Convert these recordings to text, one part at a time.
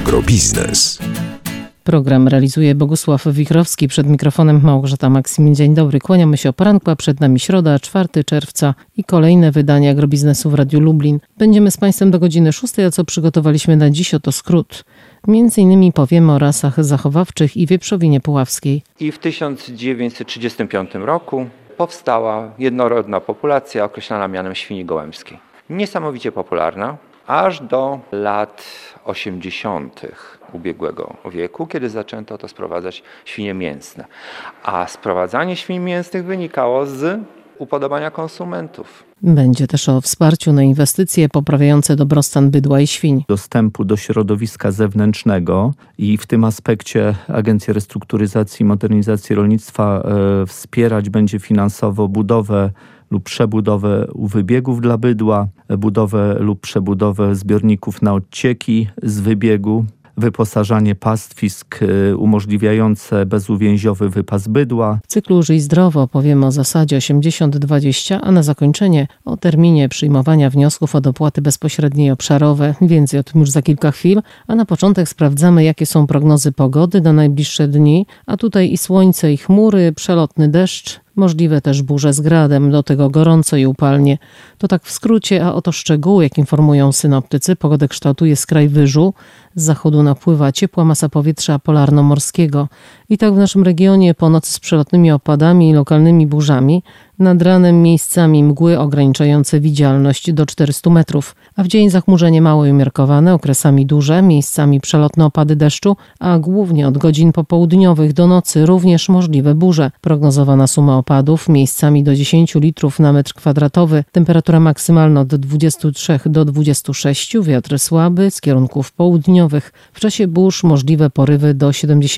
Agrobiznes. Program realizuje Bogusław Wichrowski, przed mikrofonem Małgorzata Maksymin. Dzień dobry, kłaniamy się o poranku, a przed nami środa, 4 czerwca i kolejne wydanie Agrobiznesu w Radiu Lublin. Będziemy z Państwem do godziny 6, a co przygotowaliśmy na dziś, oto skrót. Między innymi powiemy o rasach zachowawczych i wieprzowinie puławskiej. I w 1935 roku powstała jednorodna populacja określana mianem świni gołębskiej. Niesamowicie popularna, aż do lat 80. ubiegłego wieku, kiedy zaczęto to sprowadzać świnie mięsne. A sprowadzanie świń mięsnych wynikało z upodobania konsumentów. Będzie też o wsparciu na inwestycje poprawiające dobrostan bydła i świń. Dostępu do środowiska zewnętrznego i w tym aspekcie Agencja Restrukturyzacji i Modernizacji Rolnictwa wspierać będzie finansowo budowę lub przebudowę wybiegów dla bydła, budowę lub przebudowę zbiorników na odcieki z wybiegu, wyposażanie pastwisk umożliwiające bezuwięziowy wypas bydła. W cyklu Żyj Zdrowo powiemy o zasadzie 80-20, a na zakończenie o terminie przyjmowania wniosków o dopłaty bezpośrednie i obszarowe. Więcej o tym już za kilka chwil, a na początek sprawdzamy, jakie są prognozy pogody na najbliższe dni, a tutaj i słońce, i chmury, przelotny deszcz. Możliwe też burze z gradem, do tego gorąco i upalnie. To tak w skrócie, a oto szczegóły, jak informują synoptycy. Pogodę kształtuje skraj wyżu. Z zachodu napływa ciepła masa powietrza polarno-morskiego. I tak w naszym regionie po nocy z przelotnymi opadami i lokalnymi burzami, nad ranem miejscami mgły ograniczające widzialność do 400 metrów, a w dzień zachmurzenie małe i umiarkowane, okresami duże, miejscami przelotne opady deszczu, a głównie od godzin popołudniowych do nocy również możliwe burze. Prognozowana suma opadów miejscami do 10 litrów na metr kwadratowy, temperatura maksymalna od 23 do 26, wiatr słaby z kierunków południowych. W czasie burz możliwe porywy do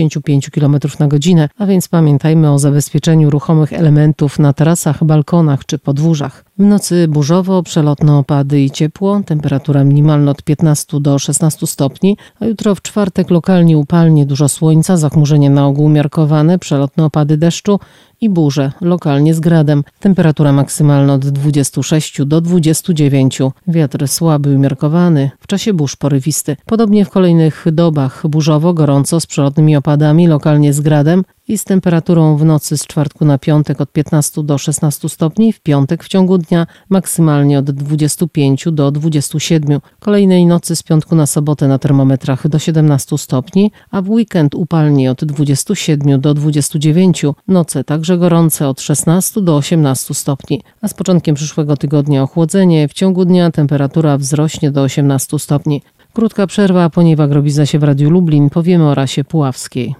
75 km na godzinę, a więc pamiętajmy o zabezpieczeniu ruchomych elementów na tarasach, balkonach czy podwórzach. W nocy burzowo, przelotne opady i ciepło, temperatura minimalna od 15 do 16 stopni, a jutro w czwartek lokalnie upalnie, dużo słońca, zachmurzenie na ogół umiarkowane, przelotne opady deszczu i burze, lokalnie z gradem. Temperatura maksymalna od 26 do 29. Wiatr słaby, umiarkowany, w czasie burz porywisty. Podobnie w kolejnych dobach burzowo, gorąco, z przelotnymi opadami, lokalnie z gradem i z temperaturą w nocy z czwartku na piątek od 15 do 16 stopni, w piątek w ciągu dnia maksymalnie od 25 do 27. Kolejnej nocy z piątku na sobotę na termometrach do 17 stopni, a w weekend upalnie od 27 do 29. Noce także gorące od 16 do 18 stopni, a z początkiem przyszłego tygodnia ochłodzenie, w ciągu dnia temperatura wzrośnie do 18 stopni. Krótka przerwa, a po niej w Agrobiznesie w Radiu Lublin powiemy o rasie puławskiej.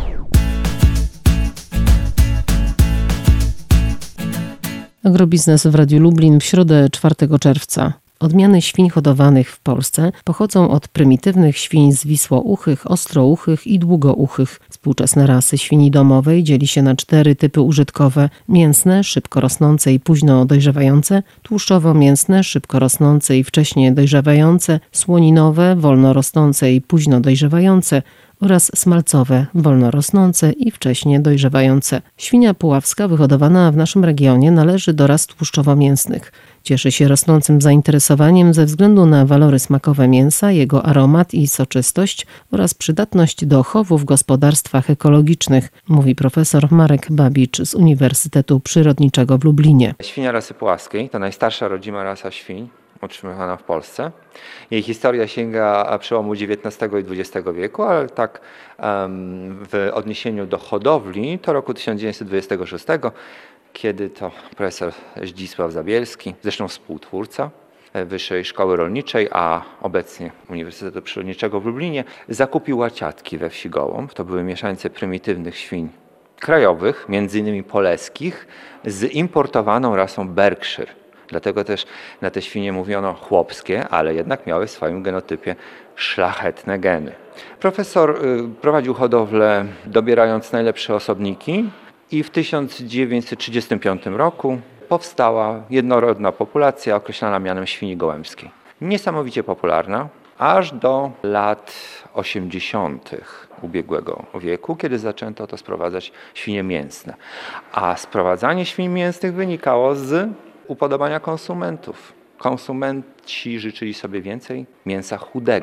Agrobiznes w Radiu Lublin w środę 4 czerwca. Odmiany świń hodowanych w Polsce pochodzą od prymitywnych świń zwisłouchych, ostrouchych i długouchych. Współczesne rasy świni domowej dzieli się na 4 typy użytkowe: mięsne, szybko rosnące i późno dojrzewające, tłuszczowo-mięsne, szybko rosnące i wcześnie dojrzewające, słoninowe, wolno rosnące i późno dojrzewające oraz smalcowe, wolno rosnące i wcześnie dojrzewające. Świnia puławska wyhodowana w naszym regionie należy do ras tłuszczowo-mięsnych. Cieszy się rosnącym zainteresowaniem ze względu na walory smakowe mięsa, jego aromat i soczystość oraz przydatność do chowu w gospodarstwach ekologicznych, mówi profesor Marek Babicz z Uniwersytetu Przyrodniczego w Lublinie. Świnia rasy puławskiej to najstarsza rodzima rasa świń utrzymywana w Polsce. Jej historia sięga przełomu XIX i XX wieku, ale tak w odniesieniu do hodowli to roku 1926, kiedy to profesor Zdzisław Zabielski, zresztą współtwórca Wyższej Szkoły Rolniczej, a obecnie Uniwersytetu Przyrodniczego w Lublinie, zakupił łaciatki we wsi Gołąb. To były mieszańce prymitywnych świń krajowych, między innymi poleskich, z importowaną rasą Berkshire. Dlatego też na te świnie mówiono chłopskie, ale jednak miały w swoim genotypie szlachetne geny. Profesor prowadził hodowlę, dobierając najlepsze osobniki, i w 1935 roku powstała jednorodna populacja określana mianem świni gołębskiej. Niesamowicie popularna, aż do lat 80. ubiegłego wieku, kiedy zaczęto to sprowadzać świnie mięsne. A sprowadzanie świń mięsnych wynikało z upodobania konsumentów. Konsumenci życzyli sobie więcej mięsa chudego.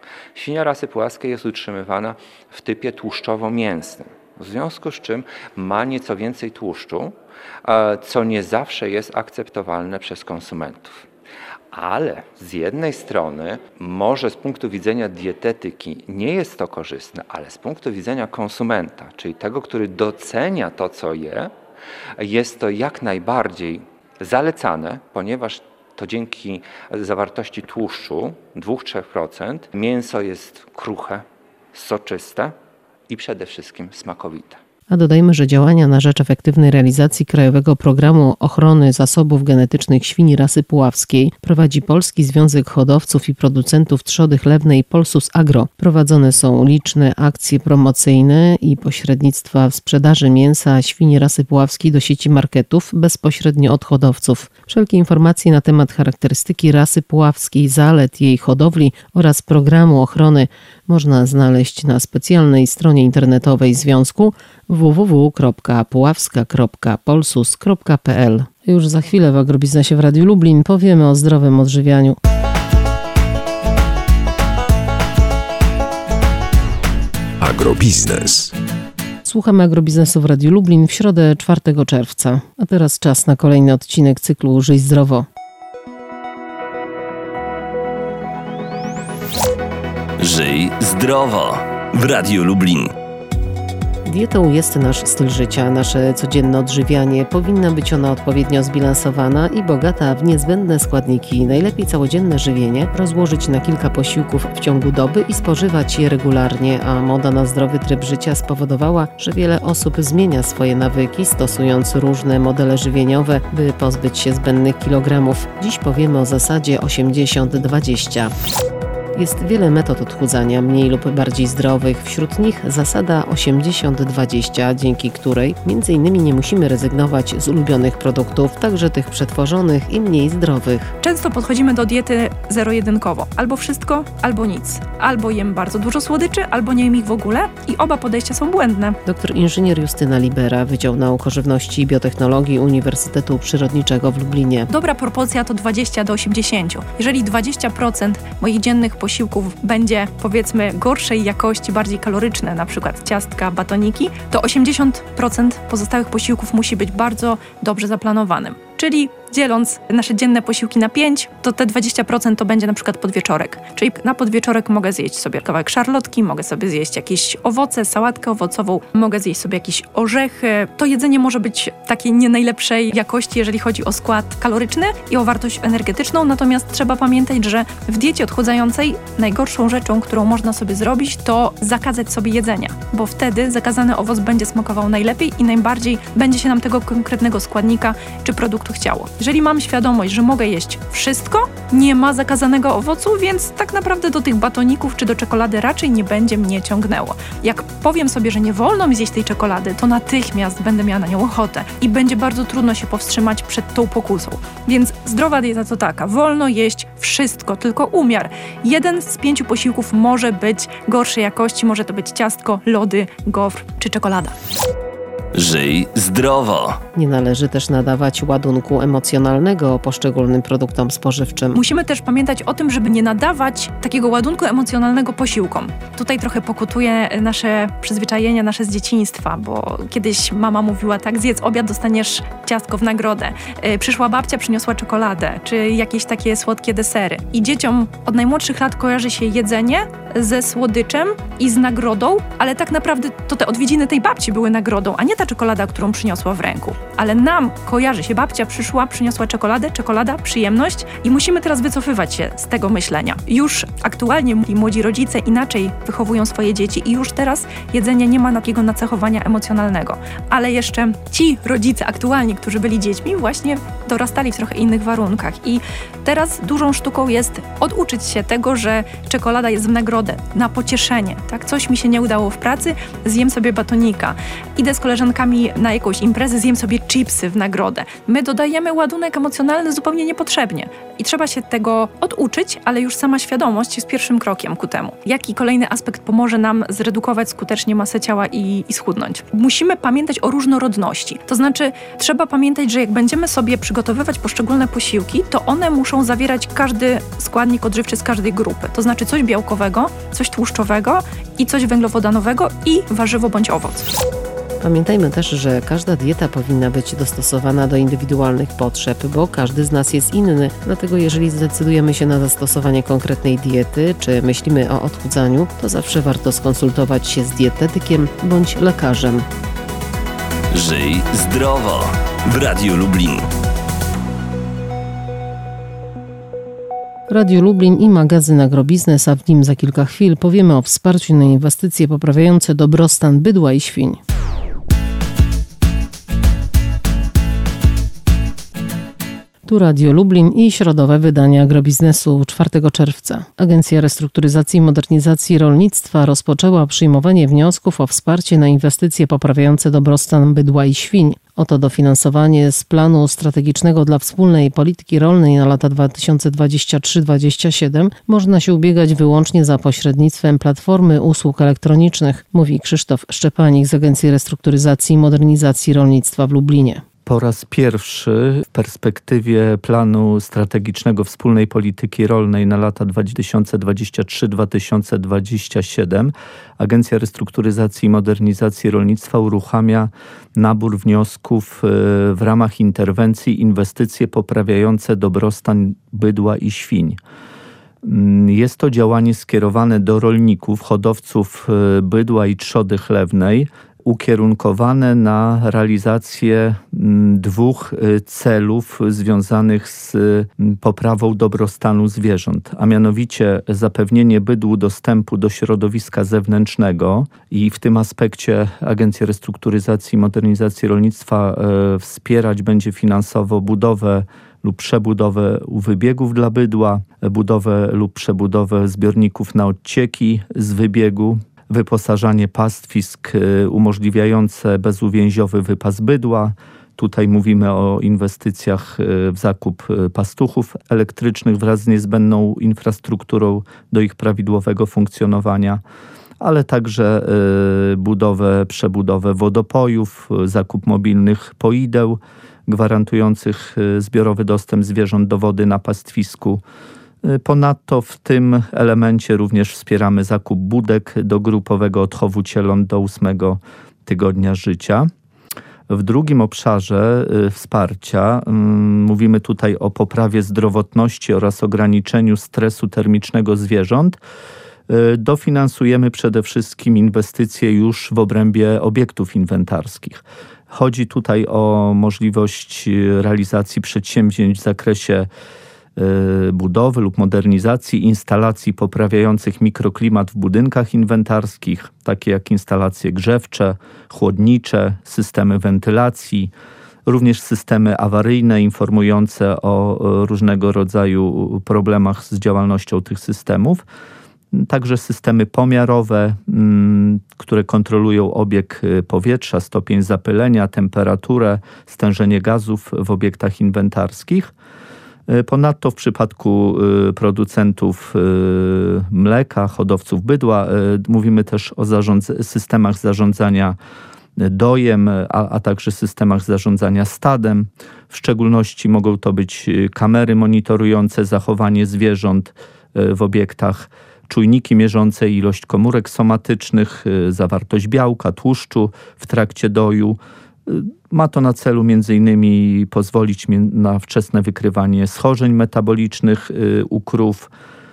Świnia rasy puławskiej jest utrzymywana w typie tłuszczowo-mięsnym, w związku z czym ma nieco więcej tłuszczu, co nie zawsze jest akceptowalne przez konsumentów. Ale z jednej strony może z punktu widzenia dietetyki nie jest to korzystne, ale z punktu widzenia konsumenta, czyli tego, który docenia to, co je, jest to jak najbardziej zalecane, ponieważ to dzięki zawartości tłuszczu 2-3% mięso jest kruche, soczyste i przede wszystkim smakowite. A dodajmy, że działania na rzecz efektywnej realizacji Krajowego Programu Ochrony Zasobów Genetycznych Świni rasy puławskiej prowadzi Polski Związek Hodowców i Producentów Trzody Chlewnej Polsus Agro. Prowadzone są liczne akcje promocyjne i pośrednictwa w sprzedaży mięsa świni rasy puławskiej do sieci marketów bezpośrednio od hodowców. Wszelkie informacje na temat charakterystyki rasy puławskiej, zalet jej hodowli oraz programu ochrony można znaleźć na specjalnej stronie internetowej Związku www.puławska.polsus.pl. Już za chwilę w Agrobiznesie w Radiu Lublin powiemy o zdrowym odżywianiu. Agrobiznes. Słuchamy Agrobiznesu w Radiu Lublin w środę 4 czerwca. A teraz czas na kolejny odcinek cyklu Żyj zdrowo. Żyj zdrowo w Radiu Lublin. Dietą jest nasz styl życia, nasze codzienne odżywianie. Powinna być ona odpowiednio zbilansowana i bogata w niezbędne składniki. Najlepiej całodzienne żywienie rozłożyć na kilka posiłków w ciągu doby i spożywać je regularnie, a moda na zdrowy tryb życia spowodowała, że wiele osób zmienia swoje nawyki, stosując różne modele żywieniowe, by pozbyć się zbędnych kilogramów. Dziś powiemy o zasadzie 80-20. Jest wiele metod odchudzania, mniej lub bardziej zdrowych. Wśród nich zasada 80-20, dzięki której m.in. nie musimy rezygnować z ulubionych produktów, także tych przetworzonych i mniej zdrowych. Często podchodzimy do diety zero-jedynkowo. Albo wszystko, albo nic. Albo jem bardzo dużo słodyczy, albo nie jem ich w ogóle i oba podejścia są błędne. Dr inżynier Justyna Libera, Wydział Nauk o Żywności i Biotechnologii Uniwersytetu Przyrodniczego w Lublinie. Dobra proporcja to 20-80. Jeżeli 20% moich dziennych posiłków będzie, powiedzmy, gorszej jakości, bardziej kaloryczne, na przykład ciastka, batoniki, to 80% pozostałych posiłków musi być bardzo dobrze zaplanowanym. Czyli dzieląc nasze dzienne posiłki na 5, to te 20% to będzie na przykład podwieczorek. Czyli na podwieczorek mogę zjeść sobie kawałek szarlotki, mogę sobie zjeść jakieś owoce, sałatkę owocową, mogę zjeść sobie jakieś orzechy. To jedzenie może być takiej nie najlepszej jakości, jeżeli chodzi o skład kaloryczny i o wartość energetyczną, natomiast trzeba pamiętać, że w diecie odchudzającej najgorszą rzeczą, którą można sobie zrobić, to zakazać sobie jedzenia, bo wtedy zakazany owoc będzie smakował najlepiej i najbardziej będzie się nam tego konkretnego składnika czy produktu chciało. Jeżeli mam świadomość, że mogę jeść wszystko, nie ma zakazanego owocu, więc tak naprawdę do tych batoników czy do czekolady raczej nie będzie mnie ciągnęło. Jak powiem sobie, że nie wolno mi zjeść tej czekolady, to natychmiast będę miała na nią ochotę i będzie bardzo trudno się powstrzymać przed tą pokusą. Więc zdrowa dieta to taka, wolno jeść wszystko, tylko umiar. 1 z 5 posiłków może być gorszej jakości, może to być ciastko, lody, gofr czy czekolada. Żyj zdrowo. Nie należy też nadawać ładunku emocjonalnego poszczególnym produktom spożywczym. Musimy też pamiętać o tym, żeby nie nadawać takiego ładunku emocjonalnego posiłkom. Tutaj trochę pokutuje nasze przyzwyczajenia, nasze z dzieciństwa, bo kiedyś mama mówiła tak, zjedz obiad, dostaniesz ciastko w nagrodę. Przyszła babcia, przyniosła czekoladę, czy jakieś takie słodkie desery. I dzieciom od najmłodszych lat kojarzy się jedzenie ze słodyczem i z nagrodą, ale tak naprawdę to te odwiedziny tej babci były nagrodą, a nie ta czekolada, którą przyniosła w ręku. Ale nam kojarzy się, babcia przyszła, przyniosła czekoladę, czekolada, przyjemność i musimy teraz wycofywać się z tego myślenia. Już aktualnie młodzi rodzice inaczej wychowują swoje dzieci i już teraz jedzenie nie ma takiego nacechowania emocjonalnego. Ale jeszcze ci rodzice aktualni, którzy byli dziećmi, właśnie dorastali w trochę innych warunkach i teraz dużą sztuką jest oduczyć się tego, że czekolada jest w nagrodę, na pocieszenie. Tak, coś mi się nie udało w pracy, zjem sobie batonika. Idę z koleżankami na jakąś imprezę, zjem sobie chipsy w nagrodę. My dodajemy ładunek emocjonalny zupełnie niepotrzebnie. I trzeba się tego oduczyć, ale już sama świadomość jest pierwszym krokiem ku temu. Jaki kolejny aspekt pomoże nam zredukować skutecznie masę ciała i schudnąć? Musimy pamiętać o różnorodności. To znaczy, trzeba pamiętać, że jak będziemy sobie przygotowywać poszczególne posiłki, to one muszą muszą zawierać każdy składnik odżywczy z każdej grupy. To znaczy coś białkowego, coś tłuszczowego i coś węglowodanowego i warzywo bądź owoc. Pamiętajmy też, że każda dieta powinna być dostosowana do indywidualnych potrzeb, bo każdy z nas jest inny. Dlatego jeżeli zdecydujemy się na zastosowanie konkretnej diety, czy myślimy o odchudzaniu, to zawsze warto skonsultować się z dietetykiem bądź lekarzem. Żyj zdrowo w Radiu Lublin. Radio Lublin i magazyn Agrobiznes, a w nim za kilka chwil powiemy o wsparciu na inwestycje poprawiające dobrostan bydła i świń. Tu Radio Lublin i środowe wydanie Agrobiznesu 4 czerwca. Agencja Restrukturyzacji i Modernizacji Rolnictwa rozpoczęła przyjmowanie wniosków o wsparcie na inwestycje poprawiające dobrostan bydła i świń. Oto dofinansowanie z planu strategicznego dla wspólnej polityki rolnej na lata 2023-2027 można się ubiegać wyłącznie za pośrednictwem Platformy Usług Elektronicznych, mówi Krzysztof Szczepanik z Agencji Restrukturyzacji i Modernizacji Rolnictwa w Lublinie. Po raz pierwszy w perspektywie planu strategicznego wspólnej polityki rolnej na lata 2023-2027 Agencja Restrukturyzacji i Modernizacji Rolnictwa uruchamia nabór wniosków w ramach interwencji inwestycje poprawiające dobrostan bydła i świń. Jest to działanie skierowane do rolników, hodowców bydła i trzody chlewnej, ukierunkowane na realizację 2 celów związanych z poprawą dobrostanu zwierząt, a mianowicie zapewnienie bydłu dostępu do środowiska zewnętrznego i w tym aspekcie Agencja Restrukturyzacji i Modernizacji Rolnictwa wspierać będzie finansowo budowę lub przebudowę wybiegów dla bydła, budowę lub przebudowę zbiorników na odcieki z wybiegu, wyposażanie pastwisk umożliwiające bezuwięziowy wypas bydła. Tutaj mówimy o inwestycjach w zakup pastuchów elektrycznych wraz z niezbędną infrastrukturą do ich prawidłowego funkcjonowania, ale także przebudowę wodopojów, zakup mobilnych poideł gwarantujących zbiorowy dostęp zwierząt do wody na pastwisku. Ponadto w tym elemencie również wspieramy zakup budek do grupowego odchowu cieląt do 8 tygodnia życia. W drugim obszarze wsparcia mówimy tutaj o poprawie zdrowotności oraz ograniczeniu stresu termicznego zwierząt. Dofinansujemy przede wszystkim inwestycje już w obrębie obiektów inwentarskich. Chodzi tutaj o możliwość realizacji przedsięwzięć w zakresie budowy lub modernizacji instalacji poprawiających mikroklimat w budynkach inwentarskich, takie jak instalacje grzewcze, chłodnicze, systemy wentylacji, również systemy awaryjne informujące o różnego rodzaju problemach z działalnością tych systemów, także systemy pomiarowe, które kontrolują obieg powietrza, stopień zapylenia, temperaturę, stężenie gazów w obiektach inwentarskich. Ponadto w przypadku producentów mleka, hodowców bydła mówimy też o systemach zarządzania dojem, a także systemach zarządzania stadem. W szczególności mogą to być kamery monitorujące zachowanie zwierząt w obiektach, czujniki mierzące ilość komórek somatycznych, zawartość białka, tłuszczu w trakcie doju. Ma to na celu m.in. pozwolić na wczesne wykrywanie schorzeń metabolicznych u krów.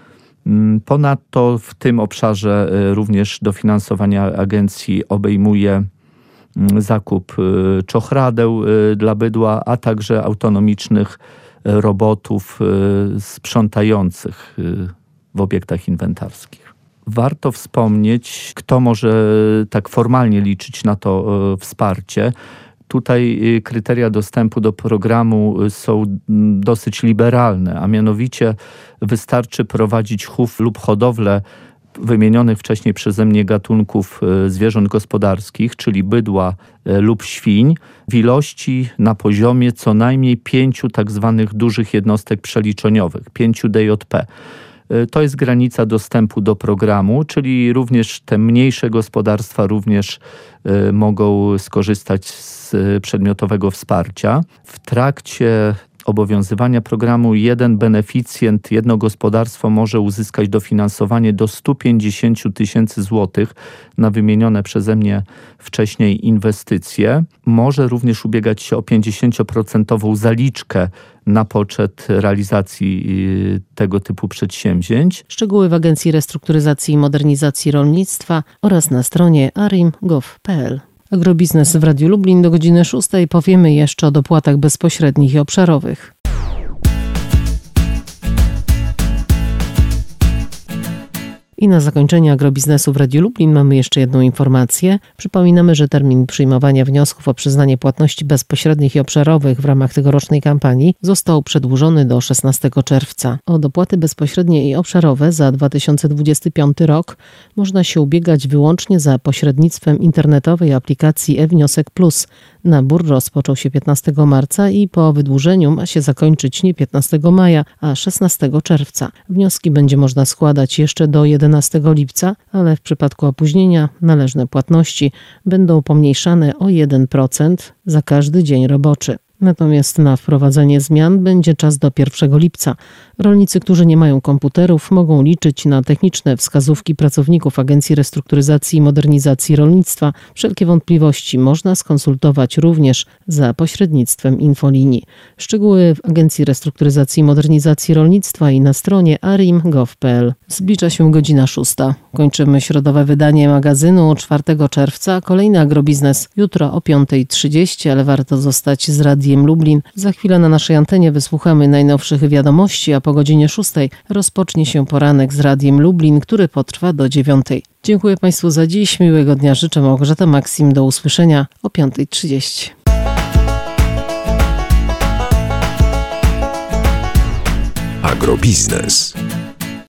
Ponadto w tym obszarze również dofinansowania agencji obejmuje zakup czochradeł dla bydła, a także autonomicznych robotów sprzątających w obiektach inwentarskich. Warto wspomnieć, kto może tak formalnie liczyć na to wsparcie. Tutaj kryteria dostępu do programu są dosyć liberalne, a mianowicie wystarczy prowadzić chów lub hodowlę wymienionych wcześniej przeze mnie gatunków zwierząt gospodarskich, czyli bydła lub świń, w ilości na poziomie co najmniej 5 tak zwanych dużych jednostek przeliczeniowych, 5 DJP. To jest granica dostępu do programu, czyli również te mniejsze gospodarstwa również mogą skorzystać z przedmiotowego wsparcia. W trakcie obowiązywania programu jeden beneficjent, jedno gospodarstwo może uzyskać dofinansowanie do 150 000 złotych na wymienione przeze mnie wcześniej inwestycje. Może również ubiegać się o 50% zaliczkę na poczet realizacji tego typu przedsięwzięć. Szczegóły w Agencji Restrukturyzacji i Modernizacji Rolnictwa oraz na stronie arim.gov.pl. Agrobiznes w Radiu Lublin do godziny 6 powiemy jeszcze o dopłatach bezpośrednich i obszarowych. I na zakończenie agrobiznesu w Radiu Lublin mamy jeszcze jedną informację. Przypominamy, że termin przyjmowania wniosków o przyznanie płatności bezpośrednich i obszarowych w ramach tegorocznej kampanii został przedłużony do 16 czerwca. O dopłaty bezpośrednie i obszarowe za 2025 rok można się ubiegać wyłącznie za pośrednictwem internetowej aplikacji e-Wniosek Plus. Nabór rozpoczął się 15 marca i po wydłużeniu ma się zakończyć nie 15 maja, a 16 czerwca. Wnioski będzie można składać jeszcze do 11 lipca, ale w przypadku opóźnienia należne płatności będą pomniejszane o 1% za każdy dzień roboczy. Natomiast na wprowadzenie zmian będzie czas do 1 lipca. Rolnicy, którzy nie mają komputerów, mogą liczyć na techniczne wskazówki pracowników Agencji Restrukturyzacji i Modernizacji Rolnictwa. Wszelkie wątpliwości można skonsultować również za pośrednictwem infolinii. Szczegóły w Agencji Restrukturyzacji i Modernizacji Rolnictwa i na stronie arim.gov.pl. Zbliża się godzina 6. Kończymy środowe wydanie magazynu 4 czerwca. Kolejny agrobiznes jutro o 5:30, ale warto zostać z Radiem Lublin. Za chwilę na naszej antenie wysłuchamy najnowszych wiadomości, a po godzinie 6 rozpocznie się poranek z Radiem Lublin, który potrwa do 9. Dziękuję Państwu za dziś. Miłego dnia życzę. Małgorzata Maksim. Do usłyszenia o 5:30. Agrobiznes.